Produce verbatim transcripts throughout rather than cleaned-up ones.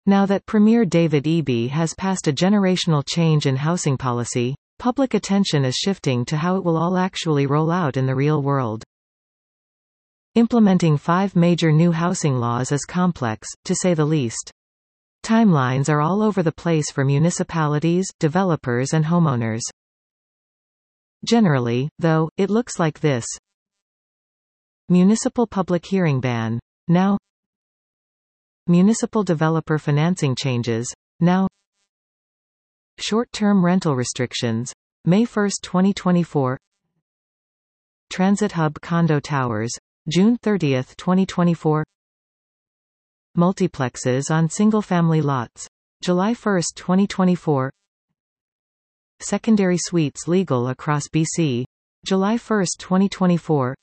Now that Premier David Eby has passed a generational change in housing policy, public attention is shifting to how it will all actually roll out in the real world. Implementing five major new housing laws is complex, to say the least. Timelines are all over the place for municipalities, developers and homeowners. Generally, though, it looks like this. Municipal public hearing ban. Now. Municipal developer financing changes. Now. Short-term rental restrictions. May first twenty twenty-four. Transit hub condo towers. June thirtieth twenty twenty-four. Multiplexes on single-family lots. July first twenty twenty-four. Secondary suites legal across B C. July first twenty twenty-four.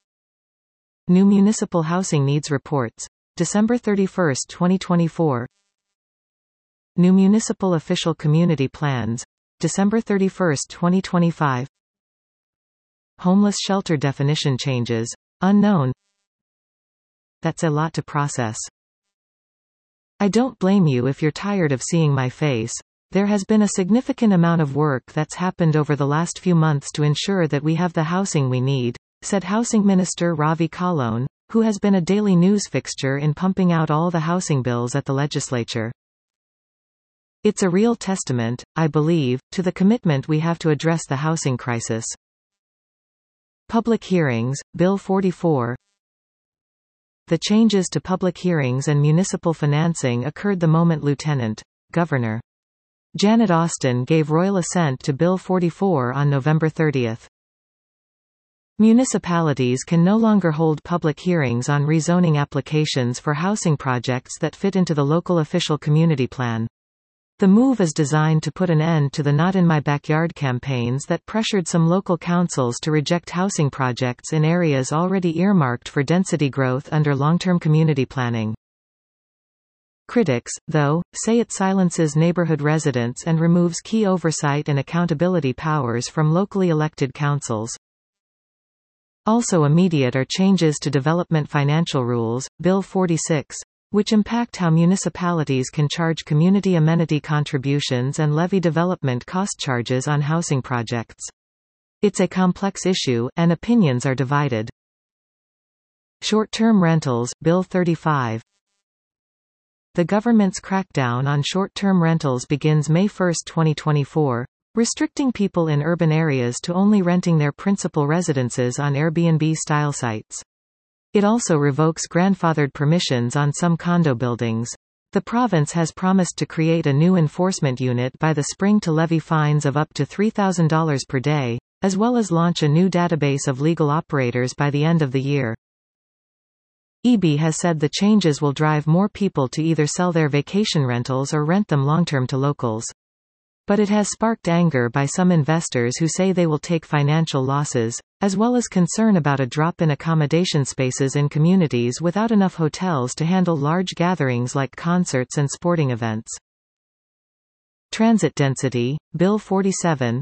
New municipal housing needs reports. December thirty-first twenty twenty-four. New municipal official community plans. December thirty-first twenty twenty-five. Homeless shelter definition changes. Unknown. That's a lot to process. I don't blame you if you're tired of seeing my face. There has been a significant amount of work that's happened over the last few months to ensure that we have the housing we need, said Housing Minister Ravi Kahlon, who has been a daily news fixture in pumping out all the housing bills at the legislature. It's a real testament, I believe, to the commitment we have to address the housing crisis. Public hearings, Bill forty-four. The changes to public hearings and municipal financing occurred the moment Lieutenant Governor Janet Austin gave royal assent to Bill forty-four on November thirtieth. Municipalities can no longer hold public hearings on rezoning applications for housing projects that fit into the local official community plan. The move is designed to put an end to the Not in My Backyard campaigns that pressured some local councils to reject housing projects in areas already earmarked for density growth under long-term community planning. Critics, though, say it silences neighborhood residents and removes key oversight and accountability powers from locally elected councils. Also immediate are changes to development financial rules, Bill forty-six, which impact how municipalities can charge community amenity contributions and levy development cost charges on housing projects. It's a complex issue, and opinions are divided. Short-term rentals, Bill thirty-five. The government's crackdown on short-term rentals begins May first twenty twenty-four, restricting people in urban areas to only renting their principal residences on Airbnb-style sites. It also revokes grandfathered permissions on some condo buildings. The province has promised to create a new enforcement unit by the spring to levy fines of up to three thousand dollars per day, as well as launch a new database of legal operators by the end of the year. Eby has said the changes will drive more people to either sell their vacation rentals or rent them long-term to locals. But it has sparked anger by some investors who say they will take financial losses, as well as concern about a drop in accommodation spaces in communities without enough hotels to handle large gatherings like concerts and sporting events. Transit density, Bill forty-seven.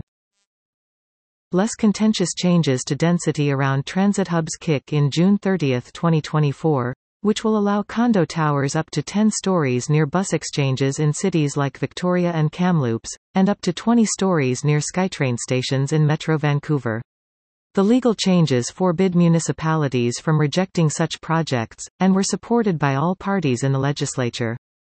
Less contentious changes to density around transit hubs kick in June thirtieth twenty twenty-four, which will allow condo towers up to ten stories near bus exchanges in cities like Victoria and Kamloops, and up to twenty stories near SkyTrain stations in Metro Vancouver. The legal changes forbid municipalities from rejecting such projects, and were supported by all parties in the legislature.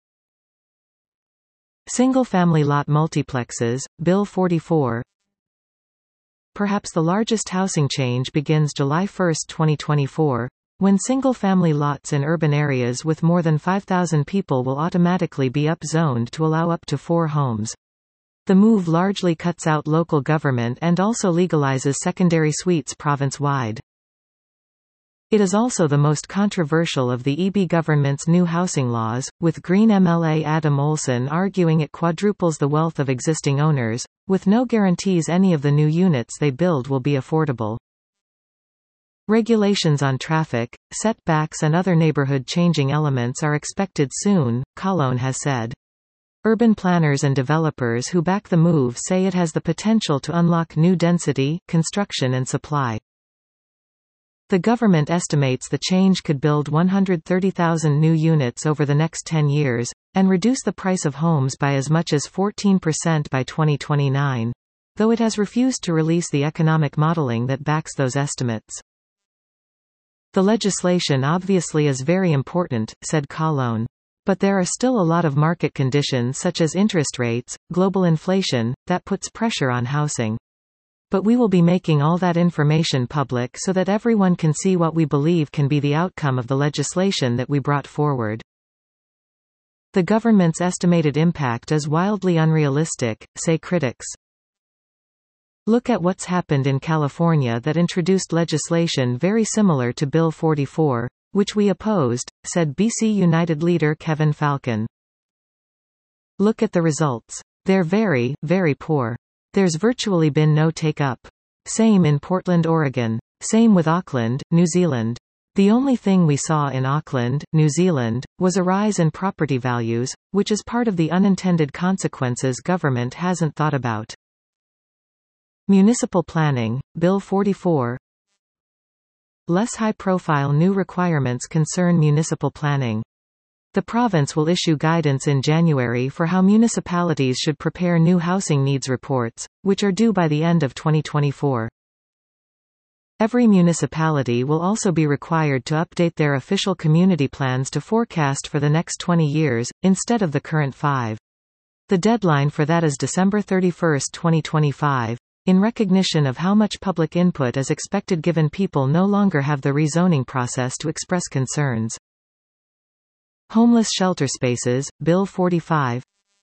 Single-family lot multiplexes, Bill forty-four. Perhaps the largest housing change begins July first twenty twenty-four, when single-family lots in urban areas with more than five thousand people will automatically be up-zoned to allow up to four homes. The move largely cuts out local government and also legalizes secondary suites province-wide. It is also the most controversial of the Eby government's new housing laws, with Green M L A Adam Olsen arguing it quadruples the wealth of existing owners, with no guarantees any of the new units they build will be affordable. Regulations on traffic, setbacks and other neighborhood-changing elements are expected soon, Kahlon has said. Urban planners and developers who back the move say it has the potential to unlock new density, construction and supply. The government estimates the change could build one hundred thirty thousand new units over the next ten years, and reduce the price of homes by as much as fourteen percent by twenty twenty-nine, though it has refused to release the economic modeling that backs those estimates. The legislation obviously is very important, said Colón. But there are still a lot of market conditions such as interest rates, global inflation, that puts pressure on housing. But we will be making all that information public so that everyone can see what we believe can be the outcome of the legislation that we brought forward. The government's estimated impact is wildly unrealistic, say critics. Look at what's happened in California that introduced legislation very similar to Bill forty-four, which we opposed, said B C United leader Kevin Falcon. Look at the results. They're very, very poor. There's virtually been no take-up. Same in Portland, Oregon. Same with Auckland, New Zealand. The only thing we saw in Auckland, New Zealand, was a rise in property values, which is part of the unintended consequences government hasn't thought about. Municipal planning, Bill forty-four. Less high-profile new requirements concern municipal planning. The province will issue guidance in January for how municipalities should prepare new housing needs reports, which are due by the end of twenty twenty-four. Every municipality will also be required to update their official community plans to forecast for the next twenty years, instead of the current five. The deadline for that is December thirty-first, twenty twenty-five. In recognition of how much public input is expected given people no longer have the rezoning process to express concerns. Homeless shelter spaces, Bill forty-five.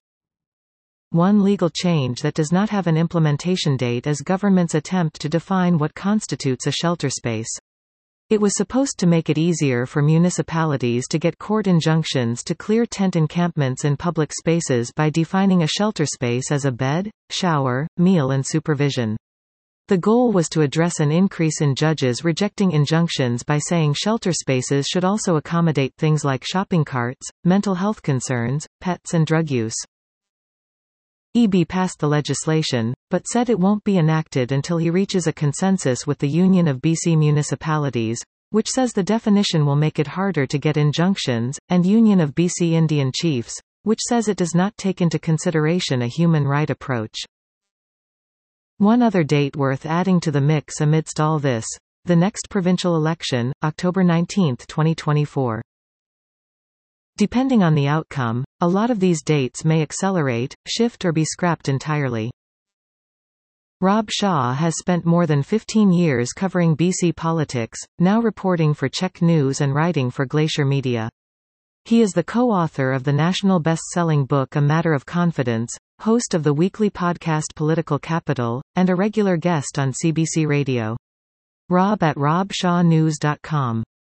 One legal change that does not have an implementation date is government's attempt to define what constitutes a shelter space. It was supposed to make it easier for municipalities to get court injunctions to clear tent encampments in public spaces by defining a shelter space as a bed, shower, meal and supervision. The goal was to address an increase in judges rejecting injunctions by saying shelter spaces should also accommodate things like shopping carts, mental health concerns, pets and drug use. E B passed the legislation, but said it won't be enacted until he reaches a consensus with the Union of B C Municipalities, which says the definition will make it harder to get injunctions, and Union of B C Indian Chiefs, which says it does not take into consideration a human right approach. One other date worth adding to the mix amidst all this: the next provincial election, October nineteenth, twenty twenty-four. Depending on the outcome, a lot of these dates may accelerate, shift or be scrapped entirely. Rob Shaw has spent more than fifteen years covering B C politics, now reporting for Czech News and writing for Glacier Media. He is the co-author of the national best-selling book A Matter of Confidence, host of the weekly podcast Political Capital, and a regular guest on C B C Radio. Rob at rob shaw news dot com.